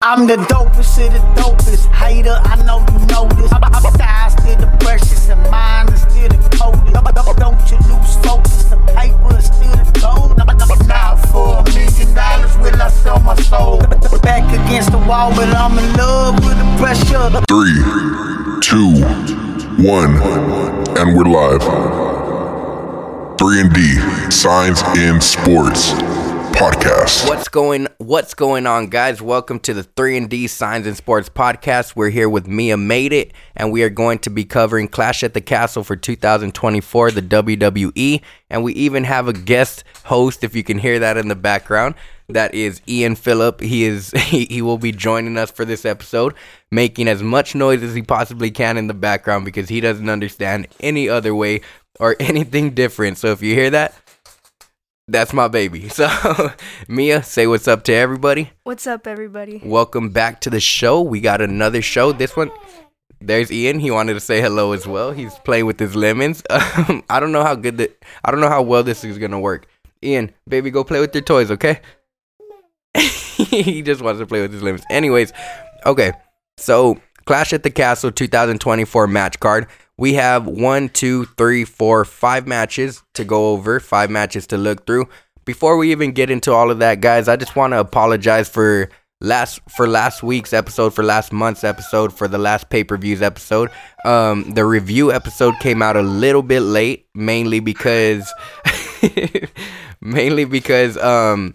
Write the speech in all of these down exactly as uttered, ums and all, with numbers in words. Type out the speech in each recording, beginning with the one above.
I'm the dopest of the dopest. Hater, I know you know this. I'm style still the precious and mine is still the coldest. Don't you lose focus, the paper is still the gold. Now for a million dollars will I sell my soul. Back against the wall, but I'm in love with the pressure. Three, two, one, and we're live. three and D, Signs in Sports Podcast. What's going What's going on, guys? Welcome to the three and D Signs in Sports Podcast. We're here with Mia Made It, and we are going to be covering Clash at the Castle for two thousand twenty-four, the W W E, and we even have a guest host, if you can hear that in the background. That is Ian Phillip. He is he, he will be joining us for this episode, making as much noise as he possibly can in the background because he doesn't understand any other way or anything different. So if you hear that, that's my baby. So, Mia, say what's up to everybody. What's up, everybody? Welcome back to the show. We got another show. This one, there's Ian. He wanted to say hello as well. He's playing with his lemons. Um, I don't know how good that. I don't know how well this is gonna work. Ian, baby, go play with your toys, okay? He just wants to play with his lemons. Anyways, okay. So, Clash at the Castle twenty twenty-four match card. We have one, two, three, four, five matches to go over, five matches to look through. Before we even get into all of that, guys, I just want to apologize for last for last week's episode, for last month's episode, for the last pay-per-views episode. Um, the review episode came out a little bit late, mainly because, mainly because um,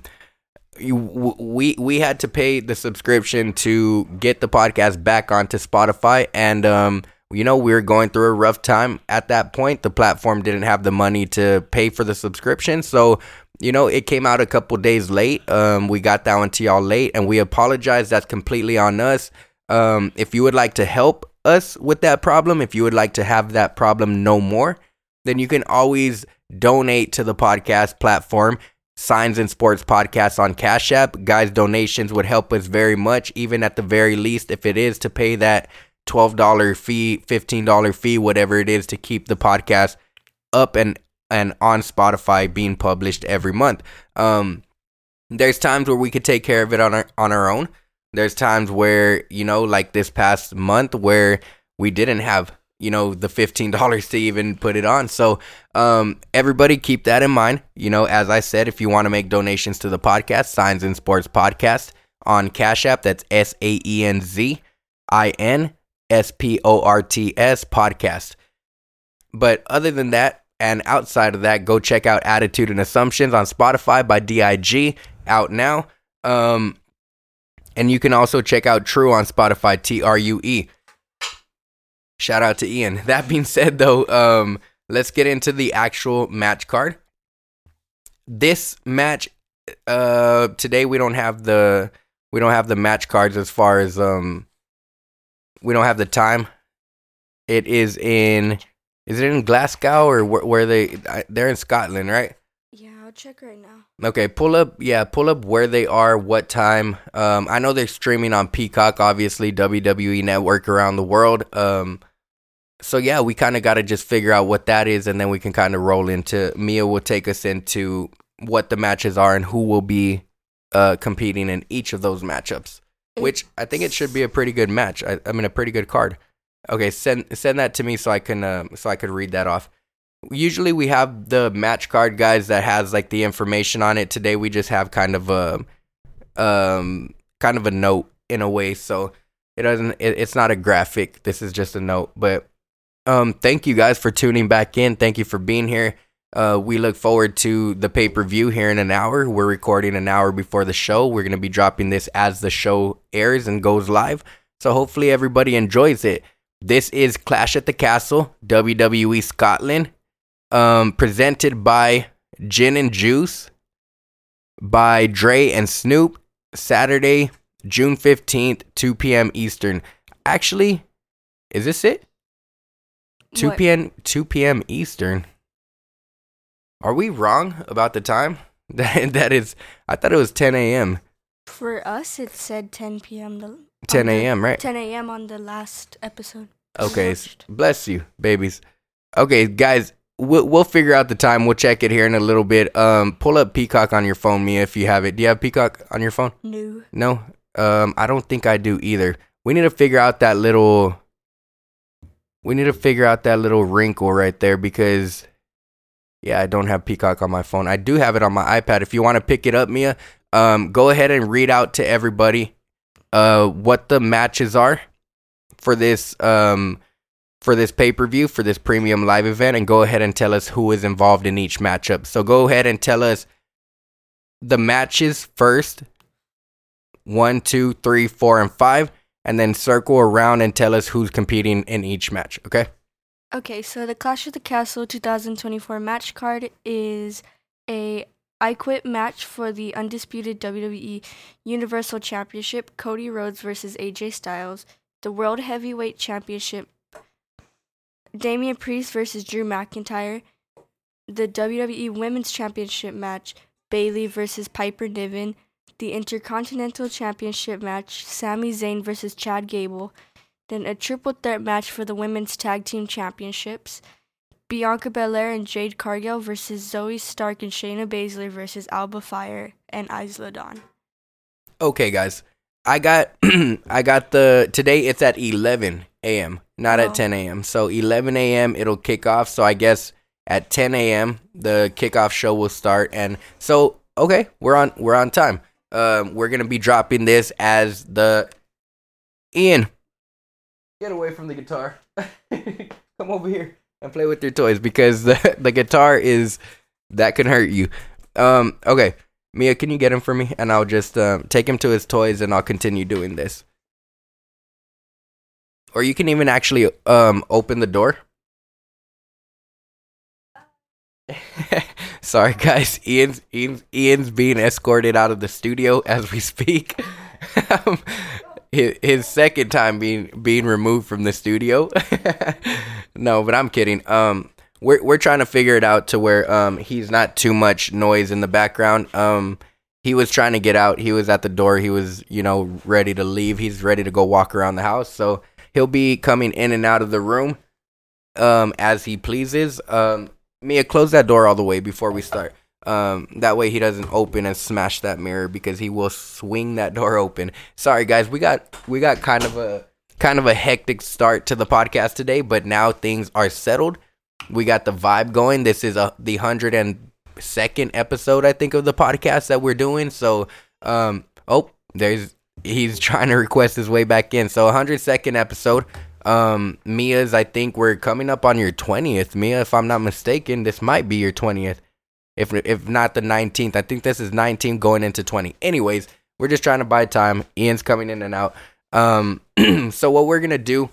we we had to pay the subscription to get the podcast back onto Spotify, and um. You know, we were going through a rough time at that point. The platform didn't have the money to pay for the subscription. So, you know, it came out a couple days late. Um, we got that one to y'all late, and we apologize. That's completely on us. Um, if you would like to help us with that problem, if you would like to have that problem no more, then you can always donate to the podcast platform, Signs in Sports Podcast on Cash App. Guys, donations would help us very much, even at the very least, if it is to pay that twelve dollars fee, fifteen dollars fee, whatever it is to keep the podcast up and, and on Spotify being published every month. Um, there's times where we could take care of it on our, on our own. There's times where, you know, like this past month where we didn't have, you know, the fifteen dollars to even put it on. So um, everybody keep that in mind. You know, as I said, if you want to make donations to the podcast, Signs in Sports Podcast on Cash App, that's S A E N Z I N S P O R T S podcast. But other than that, and outside of that, go check out Attitude and Assumptions on Spotify by D I G, out now. Um, and you can also check out True on Spotify, T R U E. Shout out to Ian. That being said, though, um, let's get into the actual match card. This match, uh, today we don't have the we don't have the match cards as far as um. We don't have the time. It is in, is it in Glasgow or where, where they, they're in Scotland, right? Yeah, I'll check right now. Okay, pull up, yeah, pull up where they are, what time. Um, I know they're streaming on Peacock, obviously, W W E Network around the world. Um, so yeah, we kind of got to just figure out what that is, and then we can kind of roll into, Mia will take us into what the matches are and who will be uh, competing in each of those matchups. Which I think it should be a pretty good match. I, I mean, a pretty good card. Okay, send send that to me so I can uh, so I could read that off. Usually we have the match card, guys, that has like the information on it. Today we just have kind of a um kind of a note in a way, so it doesn't. It, it's not a graphic. This is just a note. But um, thank you guys for tuning back in. Thank you for being here. Uh, we look forward to the pay-per-view here in an hour. We're recording an hour before the show. We're going to be dropping this as the show airs and goes live. So hopefully everybody enjoys it. This is Clash at the Castle, W W E Scotland, um, presented by Gin and Juice, by Dre and Snoop, Saturday, June fifteenth, two p.m. Eastern. Actually, is this it? two p.m. two p.m. Eastern. Are we wrong about the time? That that is, I thought it was ten a.m. For us, it said ten p.m. The, ten a.m., right? ten a.m. on the last episode. Okay, bless you, babies. Okay, guys, we'll, we'll figure out the time. We'll check it here in a little bit. Um, pull up Peacock on your phone, Mia, if you have it. Do you have Peacock on your phone? No. No? Um, I don't think I do either. We need to figure out that little. We need to figure out that little wrinkle right there because, yeah, I don't have Peacock on my phone. I do have it on my iPad. If you want to pick it up, Mia, um, go ahead and read out to everybody uh, what the matches are for this um, for this pay-per-view, for this premium live event, and go ahead and tell us who is involved in each matchup. So go ahead and tell us the matches first, one, two, three, four, and five, and then circle around and tell us who's competing in each match, okay? Okay, so the Clash of the Castle twenty twenty-four match card is a I Quit match for the undisputed W W E Universal Championship, Cody Rhodes versus A J Styles, the World Heavyweight Championship, Damian Priest versus Drew McIntyre, the W W E Women's Championship match, Bayley versus Piper Niven, the Intercontinental Championship match, Sami Zayn versus Chad Gable, then a triple threat match for the Women's Tag Team Championships, Bianca Belair and Jade Cargill versus Zoe Stark and Shayna Baszler versus Alba Fire and Isla Dawn. Okay, guys. I got I got the today it's at eleven a.m. not Oh. at ten a.m. So eleven a.m. it'll kick off. So I guess at ten a.m. the kickoff show will start. And so okay, we're on we're on time. Um, we're gonna be dropping this as the Ian. Get away from the guitar. Come over here and play with your toys because the the guitar is that can hurt you. Um, okay. Mia, can you get him for me? And I'll just uh, take him to his toys and I'll continue doing this. Or you can even actually um, open the door. Sorry, guys. Ian's, Ian's, Ian's being escorted out of the studio as we speak. his, his second time being being removed from the studio. No, but I'm kidding. Um... We're we're trying to figure it out to where um he's not too much noise in the background. Um, he was trying to get out. He was at the door. He was, you know, ready to leave. He's ready to go walk around the house. So he'll be coming in and out of the room um as he pleases. Um, Mia, close that door all the way before we start. Um, that way he doesn't open and smash that mirror because he will swing that door open. Sorry, guys. We got we got kind of a kind of a hectic start to the podcast today, but now things are settled. We got the vibe going. This is a the hundred and second episode, I think, of the podcast that we're doing. So, um, oh, there's he's trying to request his way back in. So, one hundred second episode. Um, Mia's, I think we're coming up on your twentieth. Mia, if I'm not mistaken, this might be your twentieth. If if not the nineteenth, I think this is nineteen going into twenty. Anyways, we're just trying to buy time. Ian's coming in and out. Um, so what we're gonna do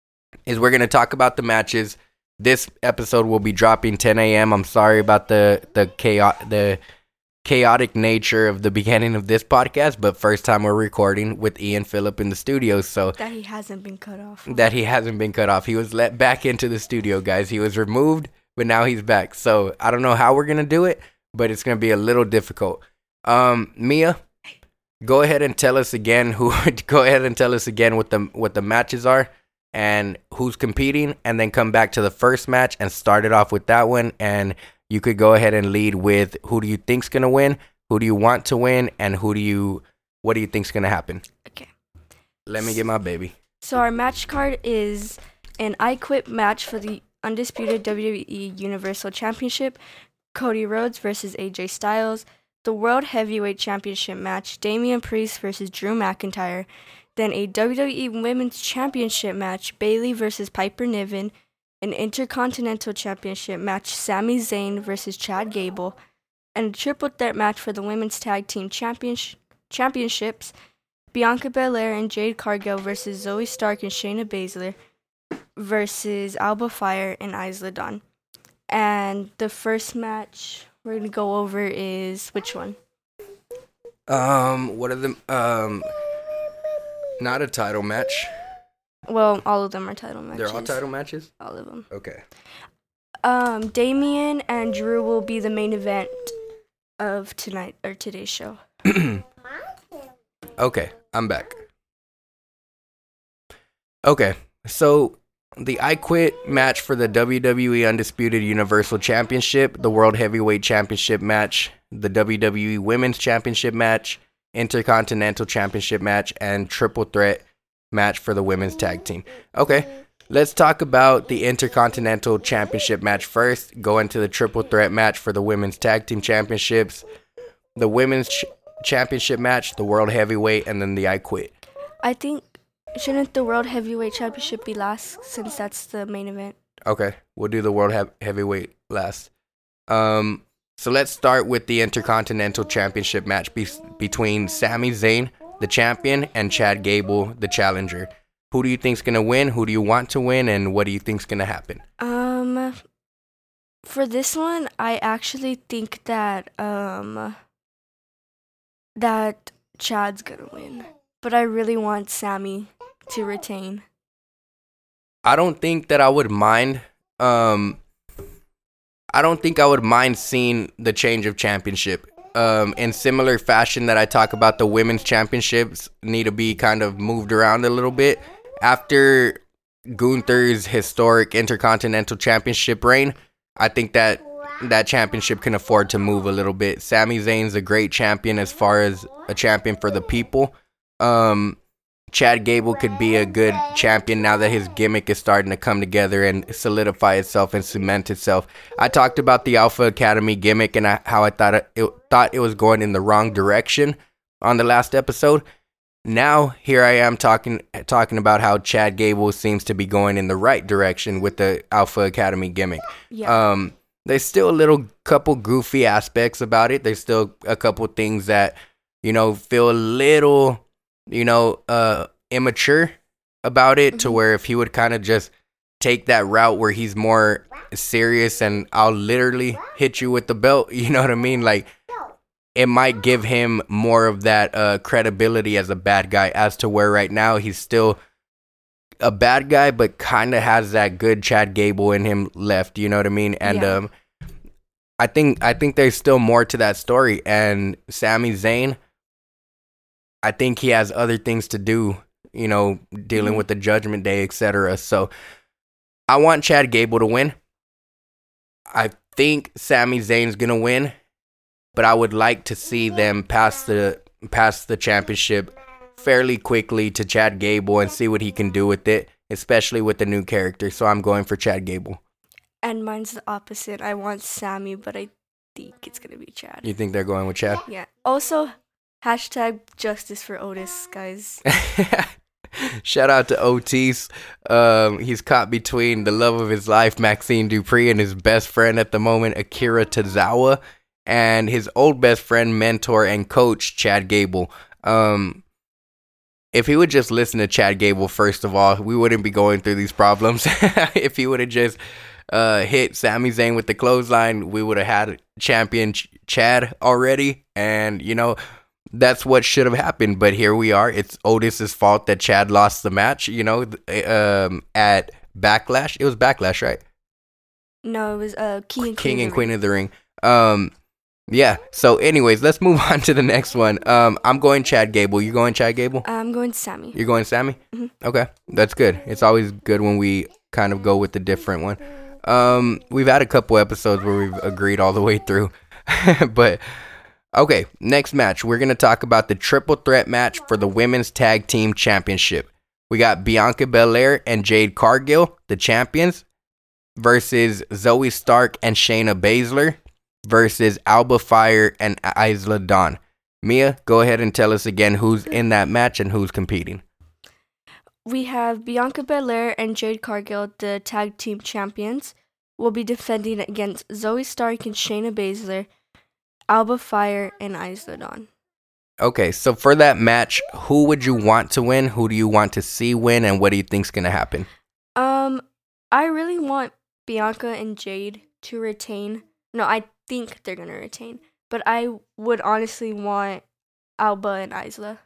is we're gonna talk about the matches. This episode will be dropping ten a.m. I'm sorry about the the chaos the chaotic nature of the beginning of this podcast, but first time we're recording with Ian Phillip in the studio, so That he hasn't been cut off. that he hasn't been cut off. He was let back into the studio, guys. He was removed, but now he's back. So I don't know how we're gonna do it, but it's gonna be a little difficult. Um, Mia, go ahead and tell us again who. Go ahead and tell us again what the what the matches are. And who's competing, and then come back to the first match and start it off with that one. And you could go ahead and lead with who do you think's gonna win, who do you want to win, and who do you, what do you think's gonna happen? Okay. Let me get my baby. So our match card is an I Quit match for the undisputed W W E Universal Championship, Cody Rhodes versus A J Styles, the World Heavyweight Championship match, Damian Priest versus Drew McIntyre, then a W W E Women's Championship match, Bayley versus Piper Niven, an Intercontinental Championship match, Sami Zayn versus Chad Gable, and a triple threat match for the Women's Tag Team Champions- Championships, Bianca Belair and Jade Cargill versus Zoe Stark and Shayna Baszler versus Alba Fire and Isla Dawn. And the first match we're going to go over is which one? Um, what are the um? Not a title match. Well, all of them are title matches. They're all title matches? All of them. Okay. Um, Damian and Drew will be the main event of tonight or today's show. Okay, I'm back. Okay, so the I Quit match for the W W E Undisputed Universal Championship, the World Heavyweight Championship match, the W W E Women's Championship match, Intercontinental Championship match, and triple threat match for the women's tag team. Okay, let's talk about the Intercontinental Championship match first. Go into the triple threat match for the women's tag team championships, the women's ch- championship match, the world heavyweight, and then the I Quit. I think, shouldn't the World Heavyweight Championship be last since that's the main event? Okay, we'll do the world he- heavyweight last. Um, so let's start with the Intercontinental Championship match be- between Sami Zayn, the champion, and Chad Gable, the challenger. Who do you think's gonna win? Who do you want to win? And what do you think's gonna happen? Um, for this one, I actually think that um that Chad's gonna win, but I really want Sami to retain. I don't think that I would mind. Um, I don't think I would mind seeing the change of championship. Um, in similar fashion that I talk about the women's championships need to be kind of moved around a little bit. After Gunther's historic Intercontinental Championship reign, I think that that championship can afford to move a little bit. Sami Zayn's a great champion as far as a champion for the people. Um, Chad Gable could be a good champion now that his gimmick is starting to come together and solidify itself and cement itself. I talked about the Alpha Academy gimmick and I, how I thought it, it thought it was going in the wrong direction on the last episode. Now here I am talking talking about how Chad Gable seems to be going in the right direction with the Alpha Academy gimmick. Yeah. Um, there's still a little couple goofy aspects about it. There's still a couple things that, you know, feel a little, you know, uh, immature about it, mm-hmm. to where if he would kind of just take that route where he's more serious and I'll literally hit you with the belt, you know what I mean? Like, it might give him more of that uh, credibility as a bad guy, as to where right now he's still a bad guy, but kind of has that good Chad Gable in him left, you know what I mean? And yeah. um, I think I think there's still more to that story. And Sami Zayn, I think he has other things to do, you know, dealing mm-hmm. with the Judgment Day, et cetera. So I want Chad Gable to win. I think Sami Zayn's gonna win, but I would like to see them pass the pass the championship fairly quickly to Chad Gable and see what he can do with it, especially with the new character. So I'm going for Chad Gable. And mine's the opposite. I want Sami, but I think it's gonna be Chad. You think they're going with Chad? Yeah. Also, hashtag justice for Otis, guys. Shout out to Otis. Um, he's caught between the love of his life, Maxine Dupree, and his best friend at the moment, Akira Tozawa, and his old best friend, mentor, and coach, Chad Gable. Um, if he would just listen to Chad Gable, first of all, we wouldn't be going through these problems. If he would have just uh, hit Sami Zayn with the clothesline, we would have had champion Ch- Chad already. And, you know, that's what should have happened. But here we are. It's Otis's fault that Chad lost the match, you know, um, at Backlash. It was Backlash, right? No, it was uh, King and Queen, King and Queen of the Ring. Um, yeah. So, anyways, let's move on to the next one. Um, I'm going Chad Gable. You going Chad Gable? I'm going Sami. You're going Sami? Mm-hmm. Okay, that's good. It's always good when we kind of go with the different one. Um, we've had a couple episodes where we've agreed all the way through, but okay. Next match, we're gonna talk about the triple threat match for the women's tag team championship. We got Bianca Belair and Jade Cargill, the champions, versus Zoe Stark and Shayna Baszler versus Alba Fire and Isla Dawn. Mia, go ahead and tell us again who's in that match and who's competing. We have Bianca Belair and Jade Cargill, the tag team champions, will be defending against Zoe Stark and Shayna Baszler, Alba Fire, and Isla Dawn. Okay, so for that match, who would you want to win? Who do you want to see win? And what do you think's going to happen? Um, I really want Bianca and Jade to retain. No, I think they're going to retain. But I would honestly want Alba and Isla.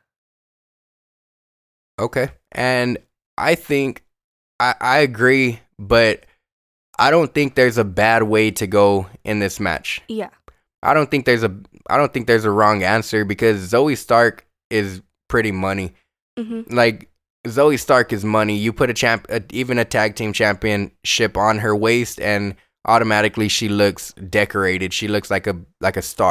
Okay. And I think I, I agree, but I don't think there's a bad way to go in this match. Yeah. I don't think there's a I don't think there's a wrong answer because Zoe Stark is pretty money. Mm-hmm. Like Zoe Stark is money. You put a champ a, even a tag team championship on her waist and automatically she looks decorated. She looks like a like a star.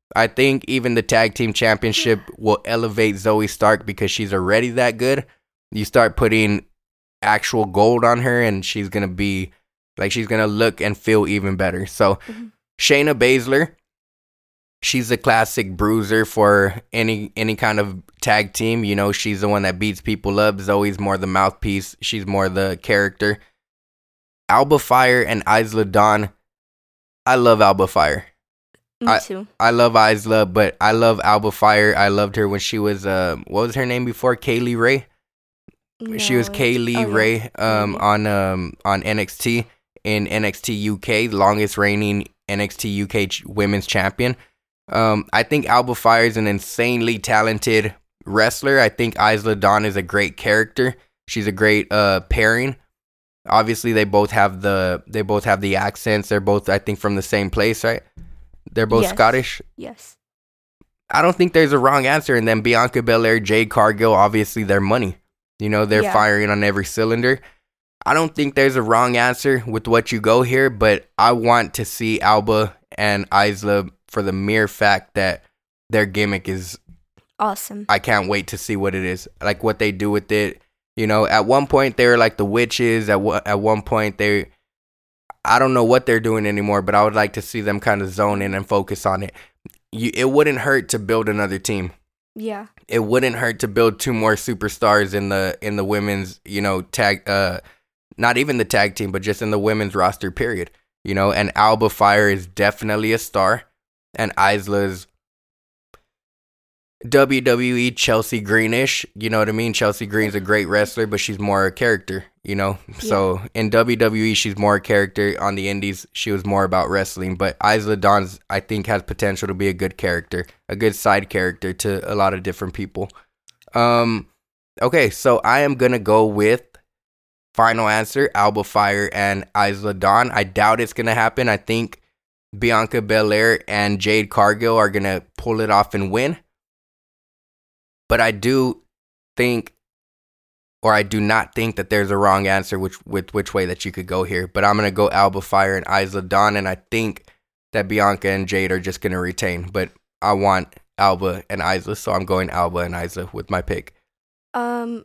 I think even the tag team championship will elevate Zoe Stark because she's already that good. You start putting actual gold on her, and she's gonna be like she's gonna look and feel even better. So mm-hmm. Shayna Baszler, she's a classic bruiser for any any kind of tag team. You know, she's the one that beats people up. Zoe's more the mouthpiece. She's more the character. Alba Fire and Isla Dawn. I love Alba Fire. Me I, too. I love Isla, but I love Alba Fire. I loved her when she was, uh, what was her name before? Kaylee Ray? No, she was Kaylee oh, Ray yeah. um, on um, on N X T in N X T U K, longest reigning N X T U K ch- women's champion. Um, I think Alba Fire is an insanely talented wrestler. I think Isla Dawn is a great character. She's a great uh, pairing. Obviously, they both have the they both have the accents. They're both, I think, from the same place, right? They're both yes. Scottish. Yes. I don't think there's a wrong answer. And then Bianca Belair, Jade Cargill, obviously they're money. You know, they're yeah. firing on every cylinder. I don't think there's a wrong answer with what you go here, but I want to see Alba and Isla for the mere fact that their gimmick is awesome. I can't wait to see what it is, like what they do with it. You know, at one point they were like the witches. At w- at one point they, I don't know what they're doing anymore, but I would like to see them kind of zone in and focus on it. You, it wouldn't hurt to build another team. Yeah. It wouldn't hurt to build two more superstars in the in the women's, you know, tag. Uh, not even the tag team, but just in the women's roster. Period. You know, and Alba Fire is definitely a star, and Isla's W W E Chelsea Greenish, you know what I mean? Chelsea Green's a great wrestler, but she's more a character, you know? Yeah. So in W W E, she's more a character. On the indies, she was more about wrestling. But Isla Dawn's, I think, has potential to be a good character, a good side character to a lot of different people. Um, okay, so I am going to go with final answer, Alba Fire and Isla Dawn. I doubt it's going to happen. I think Bianca Belair and Jade Cargill are going to pull it off and win. But I do think, or I do not think that there's a wrong answer which with which way that you could go here. But I'm going to go Alba Fire and Isla Dawn, and I think that Bianca and Jade are just going to retain. But I want Alba and Isla, so I'm going Alba and Isla with my pick. Um,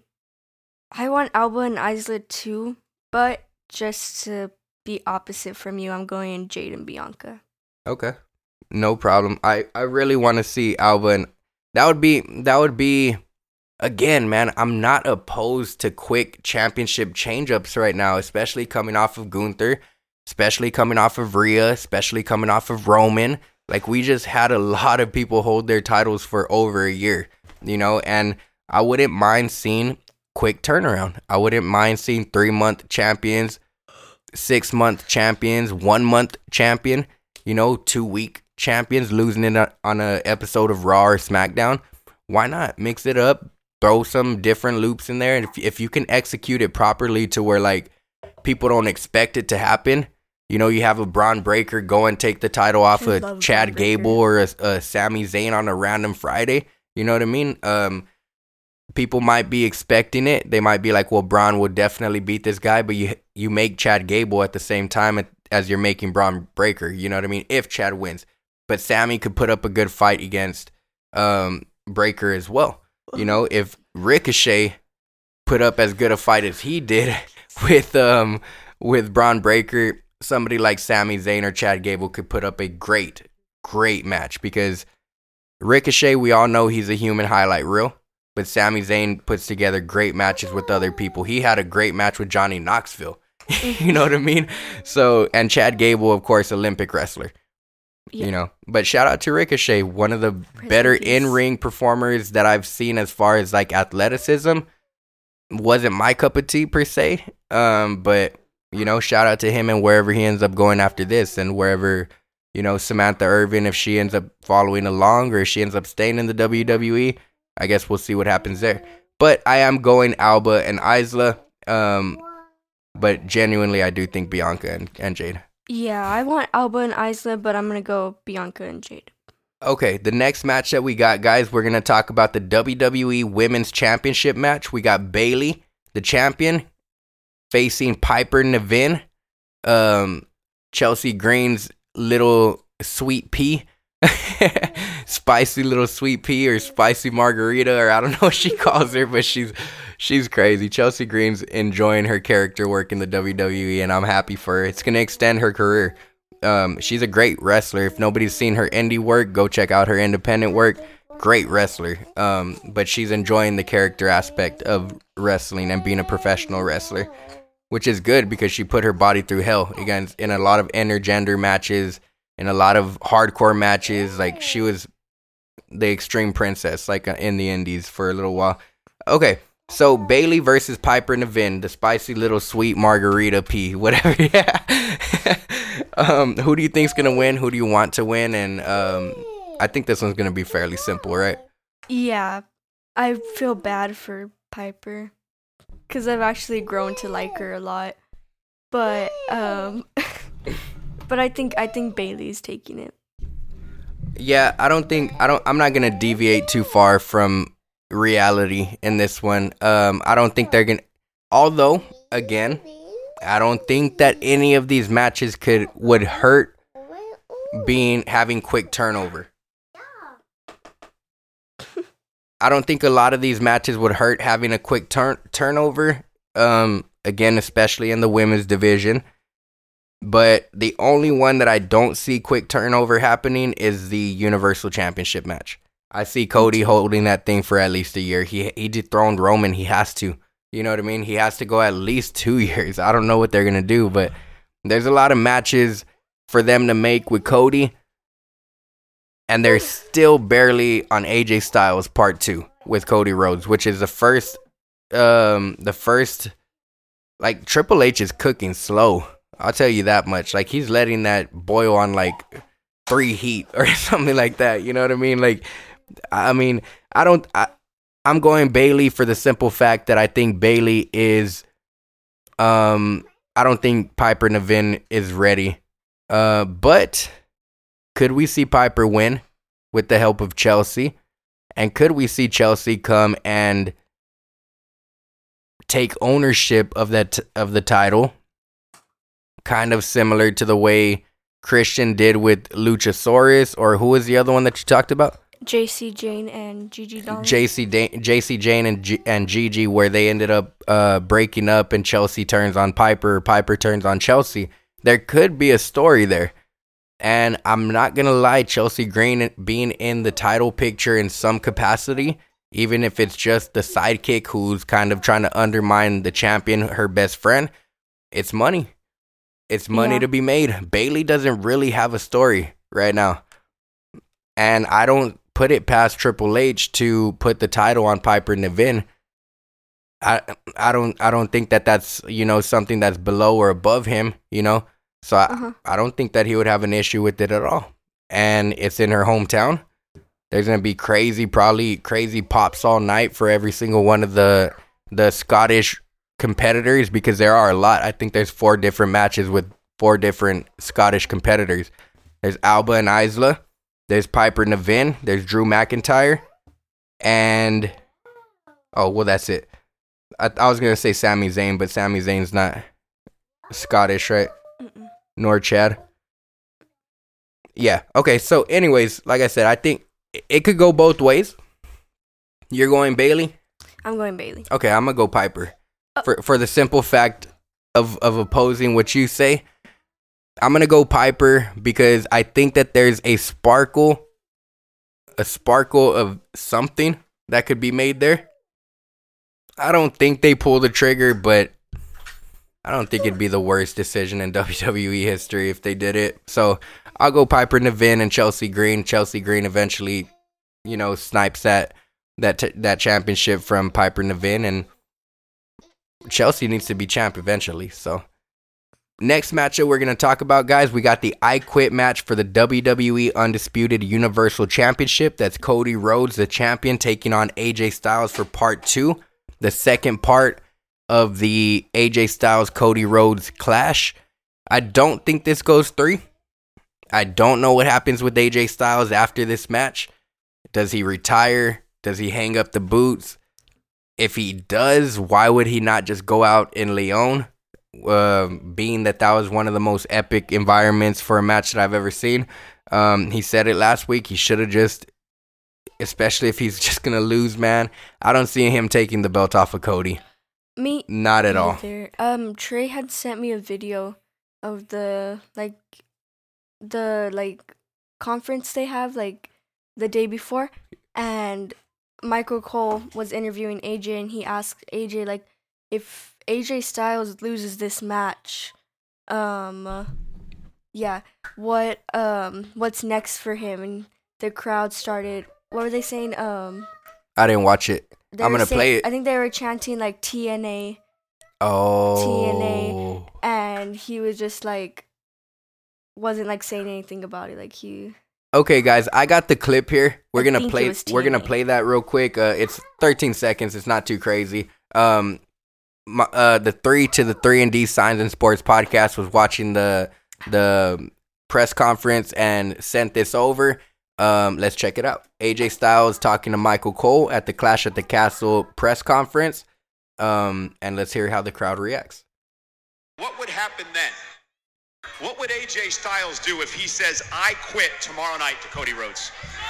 I want Alba and Isla too, but just to be opposite from you, I'm going Jade and Bianca. Okay, no problem. I, I really want to see Alba and That would be, that would be, again, man, I'm not opposed to quick championship change-ups right now, especially coming off of Gunther, especially coming off of Rhea, especially coming off of Roman. Like, we just had a lot of people hold their titles for over a year, you know, and I wouldn't mind seeing quick turnaround. I wouldn't mind seeing three-month champions, six-month champions, one-month champion, you know, two-week champions losing it on a episode of Raw or SmackDown. Why not mix it up, throw some different loops in there, and if, if you can execute it properly to where like people don't expect it to happen, you know, you have a Braun Breaker go and take the title off of Chad Gable or a, a Sami Zayn on a random Friday. You know what I mean? Um, people might be expecting it. They might be like, well, Braun will definitely beat this guy, but you you make Chad Gable at the same time as you're making Braun Breaker. You know what I mean? If Chad wins. But Sammy could put up a good fight against um, Breaker as well. You know, if Ricochet put up as good a fight as he did with um with Braun Breaker, somebody like Sami Zayn or Chad Gable could put up a great, great match. Because Ricochet, we all know he's a human highlight reel. But Sami Zayn puts together great matches with other people. He had a great match with Johnny Knoxville. You know what I mean? So, and Chad Gable, of course, Olympic wrestler. Yeah. You know, but shout out to Ricochet, one of the Rest better in-ring performers that I've seen as far as like athleticism. Wasn't my cup of tea per se, um, but you know, shout out to him and wherever he ends up going after this, and wherever, you know, Samantha Irvin, if she ends up following along or if she ends up staying in the W W E, I guess we'll see what happens there. But I am going Alba and Isla, um, but genuinely, I do think Bianca and, and Jade. Yeah, I want Alba and Isla, but I'm going to go Bianca and Jade. Okay, the next match that we got, guys, we're going to talk about the W W E Women's Championship match. We got Bayley, the champion, facing Piper Niven, um, Chelsea Green's little sweet pea. Spicy little sweet pea or spicy margarita, or I don't know what she calls her, but she's she's crazy. Chelsea Green's enjoying her character work in the W W E, and I'm happy for her. It's gonna extend her career. Um, she's a great wrestler. If nobody's seen her indie work, go check out her independent work. Great wrestler. Um, but she's enjoying the character aspect of wrestling and being a professional wrestler, which is good because she put her body through hell again in a lot of intergender matches, in a lot of hardcore matches. Like, she was the Extreme Princess, like uh, in the indies for a little while. Okay, so Bayley versus Piper Niven, the spicy little sweet margarita pea, whatever. Yeah. um, who do you think's gonna win? Who do you want to win? And um, I think this one's gonna be fairly simple, right? Yeah, I feel bad for Piper because I've actually grown to like her a lot, but um, but I think I think Bayley's taking it. Yeah, I don't think I don't. I'm not gonna deviate too far from reality in this one. Um, I don't think they're gonna. Although, again, I don't think that any of these matches could would hurt being having quick turnover. I don't think a lot of these matches would hurt having a quick turn turnover. Um, again, especially in the women's division. But the only one that I don't see quick turnover happening is the Universal Championship match. I see Cody holding that thing for at least a year. He he dethroned Roman. He has to. You know what I mean? He has to go at least two years. I don't know what they're going to do, but there's a lot of matches for them to make with Cody. And they're still barely on A J Styles Part two with Cody Rhodes, which is the first, um, the first, like, Triple H is cooking slow. I'll tell you that much. Like, he's letting that boil on, like, three heat or something like that. You know what I mean? Like, I mean, I don't, I, I'm going Bayley for the simple fact that I think Bayley is, um, I don't think Piper Niven is ready. Uh, but could we see Piper win with the help of Chelsea? And could we see Chelsea come and take ownership of that of the title? Kind of similar to the way Christian did with Luchasaurus, or who was the other one that you talked about? J C Jane and Gigi Dolin. J C da- J C Jane and G- and Gigi, where they ended up uh, breaking up, and Chelsea turns on Piper, Piper turns on Chelsea. There could be a story there. And I'm not going to lie, Chelsea Green being in the title picture in some capacity, even if it's just the sidekick who's kind of trying to undermine the champion, her best friend, it's money. It's money yeah. to be made. Bayley doesn't really have a story right now. And I don't put it past Triple H to put the title on Piper Niven. I I don't I don't think that that's, you know, something that's below or above him, you know. So I, uh-huh. I don't think that he would have an issue with it at all. And it's in her hometown. There's going to be crazy, probably crazy pops all night for every single one of the the Scottish competitors, because there are a lot. I think there's four different matches with four different Scottish competitors. There's Alba and Isla. There's Piper Niven. There's Drew McIntyre. And, oh, well, that's it. I, I was going to say Sami Zayn, but Sami Zayn's not Scottish, right? Mm-mm. Nor Chad. Yeah. Okay. So, anyways, like I said, I think it could go both ways. You're going Bayley? I'm going Bayley. Okay, I'm gonna go Piper. Oh. For for the simple fact of of opposing what you say, I'm gonna go Piper because I think that there's a sparkle, a sparkle of something that could be made there. I don't think they pull the trigger, but I don't think it'd be the worst decision in W W E history if they did it. So I'll go Piper Niven and Chelsea Green. Chelsea Green eventually, you know, snipes that that t- that championship from Piper Niven, and Chelsea needs to be champ eventually. So next matchup we're gonna talk about, guys, we got the I Quit match for the W W E Undisputed Universal Championship. That's Cody Rhodes, the champion, taking on A J Styles for part two, the second part of the A J Styles Cody Rhodes clash. I don't think this goes three. I don't know what happens with A J Styles after this match. Does he retire? Does he hang up the boots? If he does, why would he not just go out in Leon? Uh, being that that was one of the most epic environments for a match that I've ever seen. Um, he said it last week. He should have just, especially if he's just gonna lose, man. I don't see him taking the belt off of Cody. Me, Not at all. either. Um, Trey had sent me a video of the like, the like conference they have like the day before, and Michael Cole was interviewing A J, and he asked A J like, if A J Styles loses this match, um, yeah, what um what's next for him? And the crowd started. What were they saying? Um, I didn't watch it. they I'm were gonna saying- play it. I think they were chanting like T N A, Oh. T N A, and he was just like, wasn't like saying anything about it. Like he. Okay, guys, I got the clip here. We're I gonna think it play. was We're gonna T N A. play that real quick. Uh, it's thirteen seconds. It's not too crazy. Um, my, uh, the three to the three and D Signs and Sports podcast was watching the the press conference and sent this over. Um, let's check it out. A J Styles talking to Michael Cole at the Clash at the Castle press conference. Um, and let's hear how the crowd reacts. What would happen then? What would A J Styles do if he says, I quit tomorrow night to Cody Rhodes?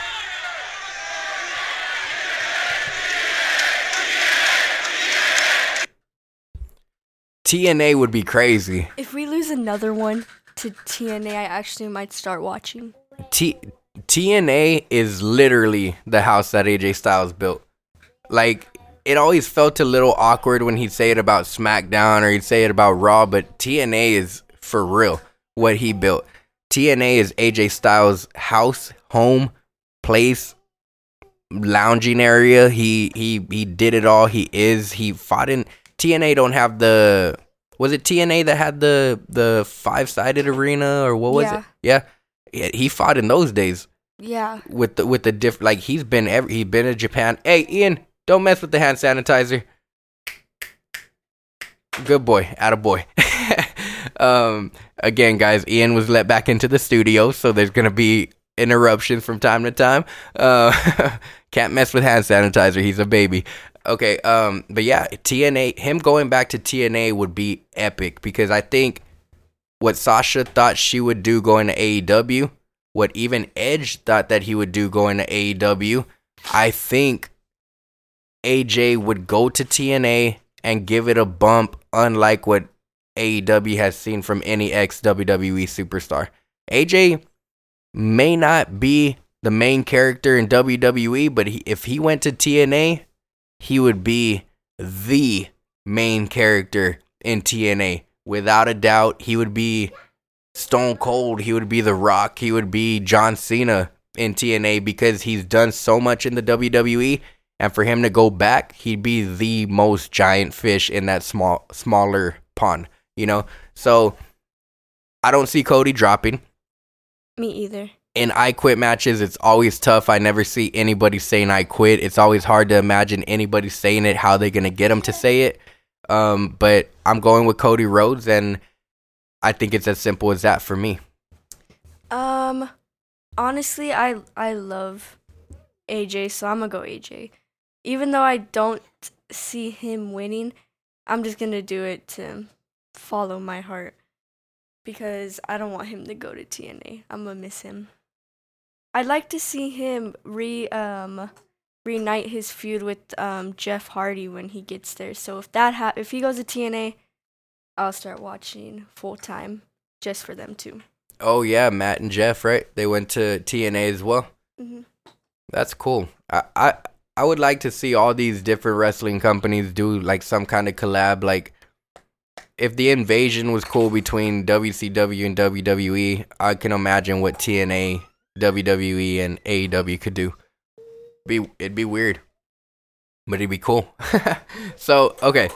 T N A would be crazy. If we lose another one to T N A, I actually might start watching. T TNA is literally the house that A J Styles built. Like, it always felt a little awkward when he'd say it about SmackDown or he'd say it about Raw, but T N A is for real what he built. T N A is A J Styles' house, home, place, lounging area. He he he did it all. He is. He fought in T N A. Don't have the. Was it T N A that had the the five sided arena or what was Yeah. it? Yeah. Yeah, he fought in those days Yeah. with the with the diff. Like he's been every he been in Japan. Hey, Ian, don't mess with the hand sanitizer. Good boy, attaboy. um, again, guys, Ian was let back into the studio, so there's gonna be interruptions from time to time. Uh, can't mess with hand sanitizer. He's a baby. Okay. Um, but yeah, T N A. Him going back to T N A would be epic because I think. What Sasha thought she would do going to A E W, what even Edge thought that he would do going to A E W, I think A J would go to T N A and give it a bump, unlike what A E W has seen from any ex-W W E superstar. A J may not be the main character in W W E, but he, if he went to T N A, he would be the main character in T N A. Without a doubt, he would be Stone Cold. He would be The Rock. He would be John Cena in T N A because he's done so much in the W W E. And for him to go back, he'd be the most giant fish in that small, smaller pond, you know? So I don't see Cody dropping. Me either. In I Quit matches, it's always tough. I never see anybody saying I quit. It's always hard to imagine anybody saying it, how they're going to get them to say it. Um, but I'm going with Cody Rhodes, and I think it's as simple as that for me. Um, honestly, I I love A J, so I'm gonna go A J. Even though I don't see him winning, I'm just gonna do it to follow my heart because I don't want him to go to T N A. I'm gonna miss him. I'd like to see him re um. reunite his feud with um, Jeff Hardy when he gets there. So if that ha- if he goes to T N A, I'll start watching full time just for them too. Oh yeah, Matt and Jeff, right? They went to T N A as well. Mm-hmm. That's cool. I, I I would like to see all these different wrestling companies do like some kind of collab. Like if the invasion was cool between W C W and W W E, I can imagine what T N A, W W E, and A E W could do. Be it'd be weird, but it'd be cool. So okay,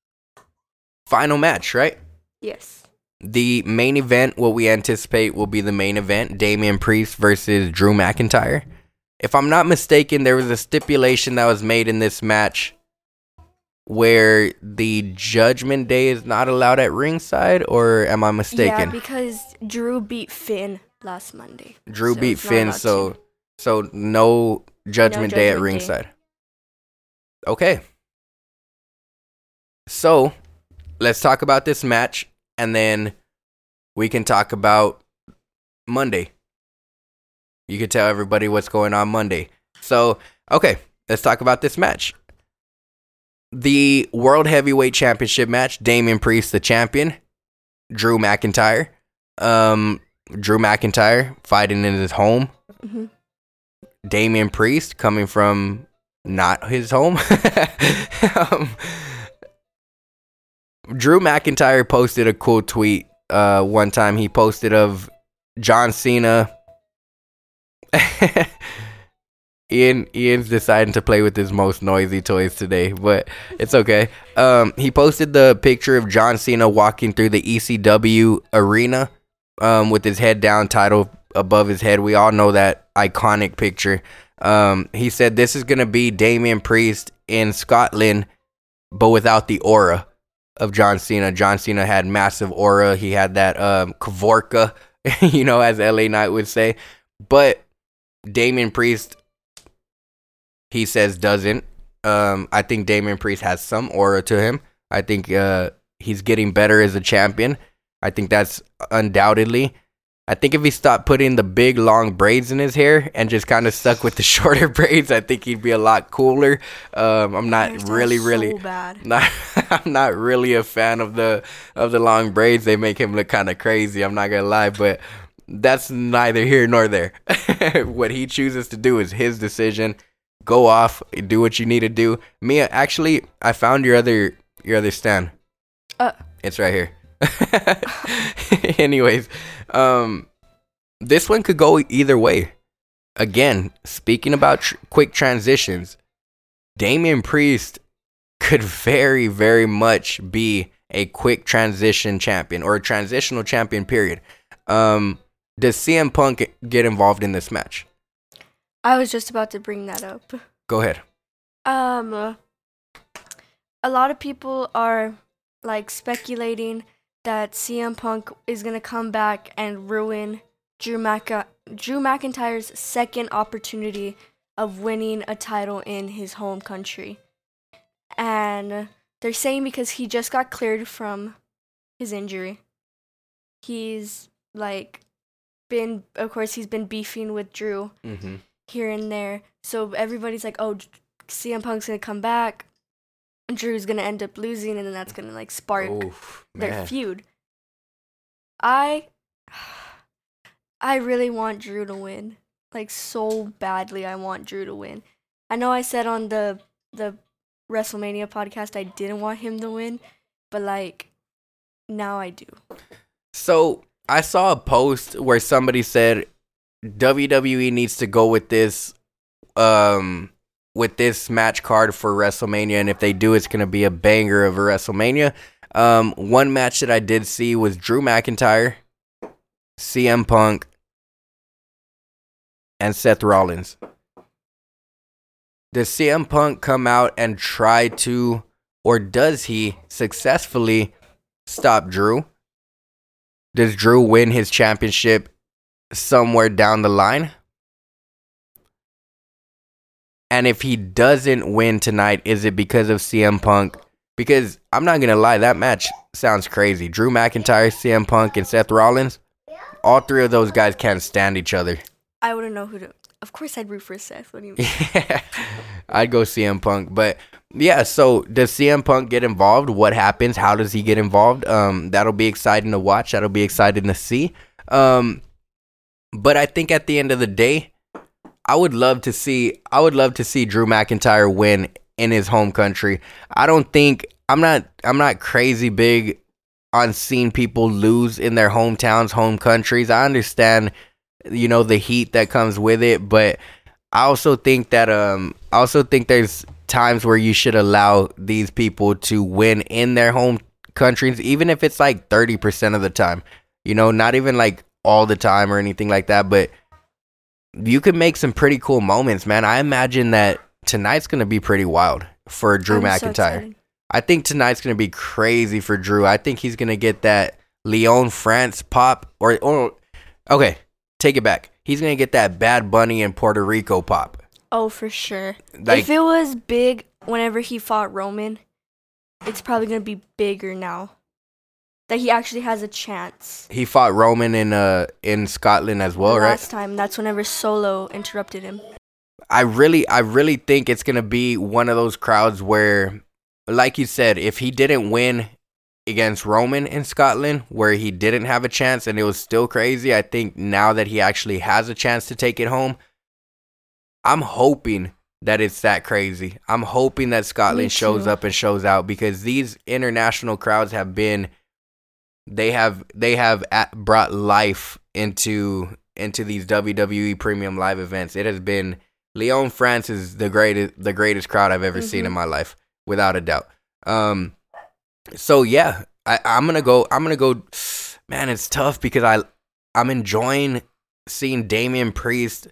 final match, right? Yes. The main event, what we anticipate will be the main event: Damian Priest versus Drew McIntyre. If I'm not mistaken, there was a stipulation that was made in this match where the Judgment Day is not allowed at ringside, or am I mistaken? Yeah, because Drew beat Finn last Monday. Drew so beat it's not Finn, allowed so to. so no Judgment No Day at Judgment Day. ringside. Okay. So, let's talk about this match, and then we can talk about Monday. You could tell everybody what's going on Monday. So, okay, let's talk about this match. The World Heavyweight Championship match, Damian Priest, the champion, Drew McIntyre. Um, Drew McIntyre fighting in his home. Mm-hmm. Damian Priest coming from not his home. um, Drew McIntyre posted a cool tweet uh, one time. He posted of John Cena. Ian Ian's deciding to play with his most noisy toys today, but it's okay. Um, he posted the picture of John Cena walking through the E C W arena um, with his head down, title above his head. We all know that iconic picture. Um, he said this is going to be Damian Priest in Scotland, but without the aura of John Cena. John Cena had massive aura. He had that um, Kavorka, you know, as L A Knight would say. But Damian Priest, he says, doesn't. Um, I think Damian Priest has some aura to him. I think uh, he's getting better as a champion. I think that's undoubtedly. I think if he stopped putting the big long braids in his hair and just kind of stuck with the shorter braids, I think he'd be a lot cooler. Um, I'm not really, so really, bad. not. I'm not really a fan of the of the long braids. They make him look kind of crazy. I'm not gonna lie, but that's neither here nor there. What he chooses to do is his decision. Go off, do what you need to do. Mia, actually, I found your other your other stand. Uh, it's right here. Anyways, um, this one could go either way. Again, speaking about tr- quick transitions, Damian Priest could very, very much be a quick transition champion or a transitional champion, period. Um, does C M Punk get involved in this match? I was just about to bring that up. Go ahead. Um, a lot of people are like speculating that C M Punk is gonna come back and ruin Drew Mac- Drew McIntyre's second opportunity of winning a title in his home country. And they're saying because he just got cleared from his injury. He's like been, of course, he's been beefing with Drew Mm-hmm. here and there. So everybody's like, oh, C M Punk's gonna come back. Drew's gonna end up losing, and then that's gonna like spark Oof, their man. feud. I, I really want Drew to win, like so badly. I want Drew to win. I know I said on the the WrestleMania podcast I didn't want him to win, but like now I do. So I saw a post where somebody said W W E needs to go with this, um. with this match card for WrestleMania, and if they do, it's going to be a banger of a WrestleMania. Um, one match that I did see was Drew McIntyre, C M Punk, and Seth Rollins. Does C M Punk come out and try to, or does he successfully stop Drew? Does Drew win his championship somewhere down the line? And if he doesn't win tonight, is it because of C M Punk? Because I'm not going to lie, that match sounds crazy. Drew McIntyre, C M Punk, and Seth Rollins, all three of those guys can't stand each other. I wouldn't know who to... Of course I'd root for Seth. What do you mean? Yeah, I'd go C M Punk. But yeah, so does C M Punk get involved? What happens? How does he get involved? Um, that'll be exciting to watch. That'll be exciting to see. Um, but I think at the end of the day, I would love to see I would love to see Drew McIntyre win in his home country. I don't think I'm not I'm not crazy big on seeing people lose in their hometowns, home countries. I understand, you know, the heat that comes with it, but I also think that um I also think there's times where you should allow these people to win in their home countries, even if it's like thirty percent of the time. You know, not even like all the time or anything like that, but you could make some pretty cool moments, man. I imagine that tonight's going to be pretty wild for Drew I'm so McIntyre. excited. I think tonight's going to be crazy for Drew. I think he's going to get that Lyon, France pop. Or, or okay, take it back. He's going to get that Bad Bunny and Puerto Rico pop. Oh, for sure. Like- if it was big whenever he fought Roman, it's probably going to be bigger now. that he actually has a chance. He fought Roman in uh in Scotland as well, the right? Last time, that's whenever Solo interrupted him. I really, I really think it's gonna be one of those crowds where, like you said, if he didn't win against Roman in Scotland, where he didn't have a chance and it was still crazy, I think now that he actually has a chance to take it home, I'm hoping that it's that crazy. I'm hoping that Scotland shows up and shows out, because these international crowds have been, they have, they have at, brought life into into these W W E Premium Live events. It has been. Lyon, France is the greatest, the greatest crowd I've ever mm-hmm. seen in my life, without a doubt. Um, so yeah, I, I'm gonna go. I'm gonna go. Man, it's tough because I, I'm enjoying seeing Damian Priest.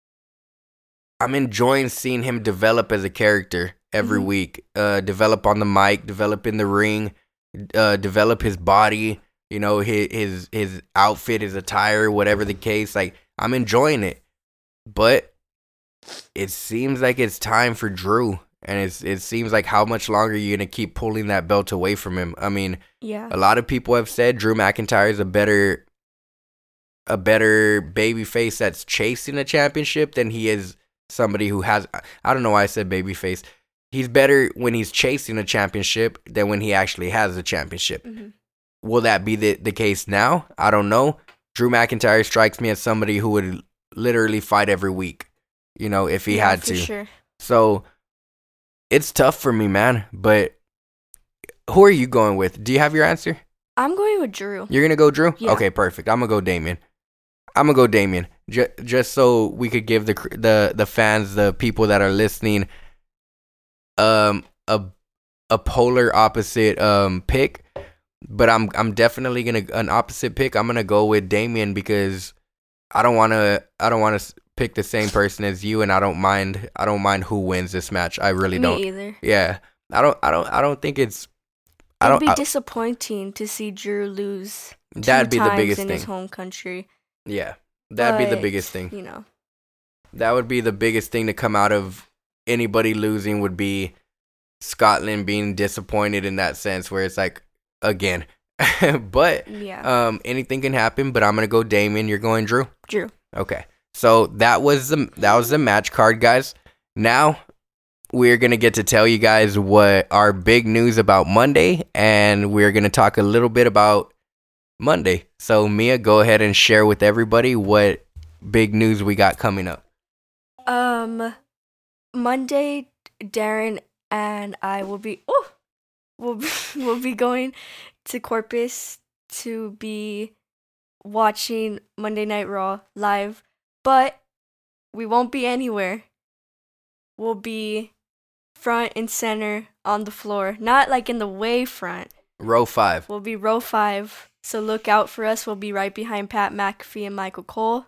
I'm enjoying seeing him develop as a character every mm-hmm. week. Uh, develop on the mic, develop in the ring, uh, develop his body. You know, his his his outfit, his attire, whatever the case. Like, I'm enjoying it, but it seems like it's time for Drew, and it's it seems like how much longer you're gonna keep pulling that belt away from him. I mean, yeah, a lot of people have said Drew McIntyre is a better a better babyface that's chasing a championship than he is somebody who has. I don't know why I said babyface. He's better when he's chasing a championship than when he actually has a championship. Mm-hmm. Will that be the the case now? I don't know. Drew McIntyre strikes me as somebody who would literally fight every week. You know, if he yeah, had for to. Sure. So it's tough for me, man. But who are you going with? Do you have your answer? I'm going with Drew. You're gonna go Drew? Yeah. Okay, perfect. I'm gonna go Damian. I'm gonna go Damian. J- just so we could give the the the fans, the people that are listening, um, a a polar opposite um pick. But I'm I'm definitely gonna an opposite pick. I'm gonna go with Damian because I don't wanna I don't wanna. pick the same person as you, and I don't mind I don't mind who wins this match. I really Me don't. either. Yeah. I don't I don't I don't think it's I It'd don't be I, disappointing to see Drew lose that'd two be the times biggest in thing. his home country. Yeah. That'd but, be the biggest thing. You know. That would be the biggest thing to come out of anybody losing, would be Scotland being disappointed in that sense, where it's like, again. But yeah. um anything can happen, but I'm gonna go Damian. You're going Drew? Drew. Okay. So that was the that was the match card, guys. Now we're gonna get to tell you guys what our big news about Monday, and we're gonna talk a little bit about Monday. So Mia, go ahead and share with everybody what big news we got coming up. Um, Monday, Darren and I will be oh, we'll be, we'll be going to Corpus to be watching Monday Night Raw live. But we won't be anywhere. We'll be front and center on the floor. Not like in the way front. Row five. We'll be row five. So look out for us. We'll be right behind Pat McAfee and Michael Cole.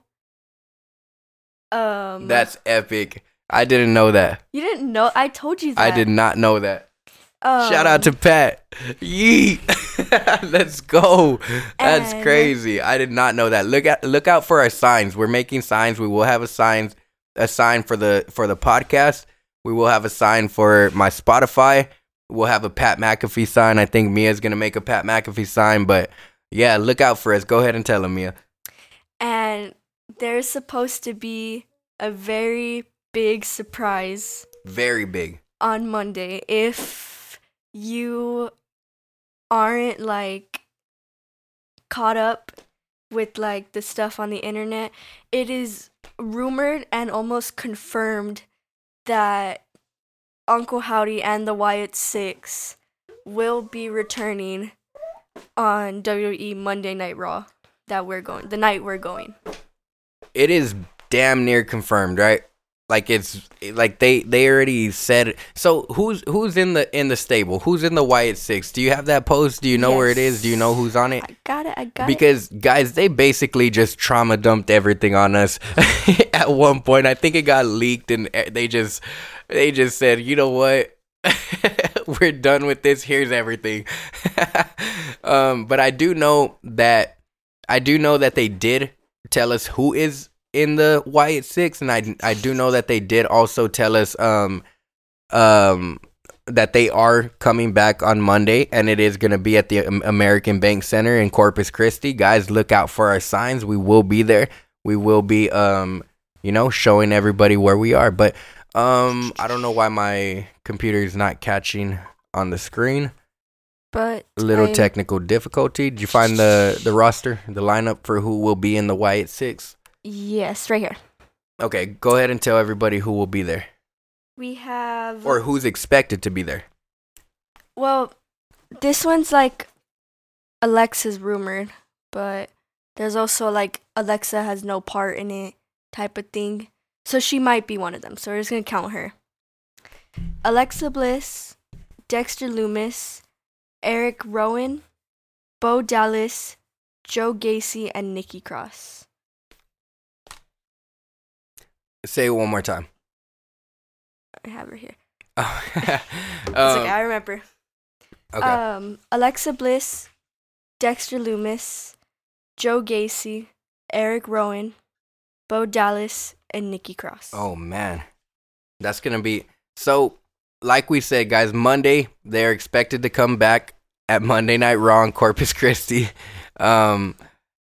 Um, That's epic. I didn't know that. You didn't know? I told you that. I did not know that. Um, Shout out to Pat. Yeet. Let's go. That's and, crazy. I did not know that. Look at look out for our signs. We're making signs. We will have a sign a sign for the for the podcast. We will have a sign for my Spotify. We'll have a Pat McAfee sign. I think Mia's gonna make a Pat McAfee sign, but yeah, look out for us. Go ahead and tell him, Mia. And there's supposed to be a very big surprise. Very big. On Monday. If you aren't like caught up with like the stuff on the internet, it is rumored and almost confirmed that Uncle Howdy and the Wyatt Six will be returning on W W E Monday Night Raw. That we're going the night we're going. It is damn near confirmed, right? Like it's like they, they already said it. So who's who's in the in the stable? Who's in the Wyatt Six? Do you have that post? Do you know yes. where it is? Do you know who's on it? I got it. I got because, it. Because guys, they basically just trauma dumped everything on us at one point. I think it got leaked, and they just they just said, you know what? We're done with this. Here's everything. um, but I do know that I do know that they did tell us who is in the Wyatt Six, and I I do know that they did also tell us um um that they are coming back on Monday, and it is going to be at the American Bank Center in Corpus Christi. Guys, look out for our signs. We will be there. We will be, um, you know, showing everybody where we are. But um, I don't know why my computer is not catching on the screen. But A little I- technical difficulty. Did you find the, the roster, the lineup for who will be in the Y eighty-six? Yes, right here. Okay, go ahead and tell everybody who will be there. We have. Or who's expected to be there. Well, this one's like Alexa's rumored, but there's also like Alexa has no part in it type of thing. So she might be one of them. So we're just going to count her. Alexa Bliss, Dexter Loomis, Eric Rowan, Bo Dallas, Joe Gacy, and Nikki Cross. Say it one more time. I have her here. Oh, It's um, okay, I remember. okay. Um, Alexa Bliss, Dexter Loomis, Joe Gacy, Eric Rowan, Bo Dallas, and Nikki Cross. Oh man, that's gonna be so. Like we said, guys, Monday they're expected to come back at Monday Night Raw in Corpus Christi. Um,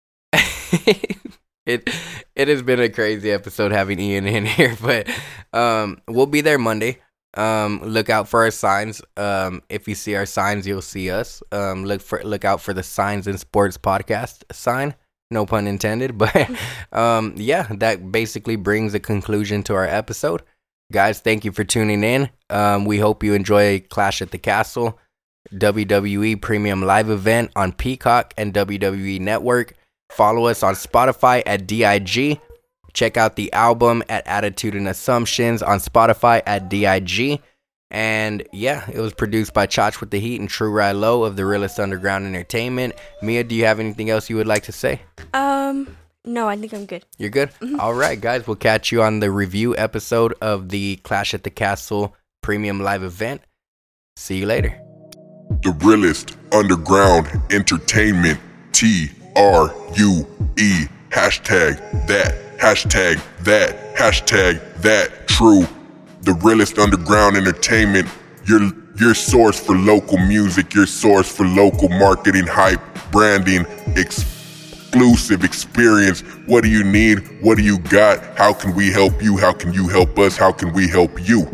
it it has been a crazy episode having Ian in here, but um, we'll be there Monday. Um, look out for our signs. Um, if you see our signs, you'll see us. Um, look for look out for the Signs in Sports podcast sign. No pun intended, but um, yeah, that basically brings a conclusion to our episode. Guys, thank you for tuning in. Um, we hope you enjoy Clash at the Castle, W W E Premium Live event on Peacock and W W E Network. Follow us on Spotify at D I G. Check out the album at Attitude and Assumptions on Spotify at D I G. And yeah, it was produced by Chach with the Heat and True Ride Low of the Realest Underground Entertainment. Mia, do you have anything else you would like to say? Um, no, I think I'm good. You're good? All right, guys. We'll catch you on the review episode of the Clash at the Castle Premium Live event. See you later. The Realest Underground Entertainment, T R U E, hashtag that, hashtag that, hashtag that, true. The Realest Underground Entertainment, your your source for local music, your source for local marketing, hype, branding, exclusive experience. What do you need? What do you got? How can we help you? How can you help us? How can we help you?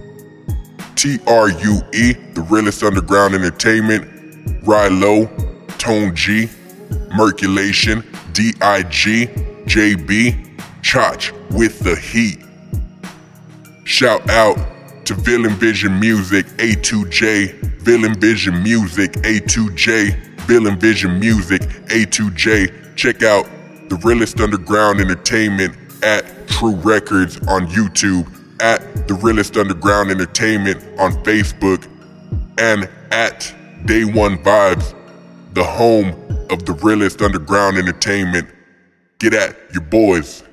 T R U E, The Realest Underground Entertainment, Rilo, Tone G, Merculation, D I G, J B, Chach with the Heat. Shout out to Villain Vision Music, A two J, Villain Vision Music, A two J, Villain Vision Music, A two J. Check out The Realest Underground Entertainment at True Records on YouTube, at The Realest Underground Entertainment on Facebook, and at Day One Vibes, the home of The Realest Underground Entertainment. Get at your boys.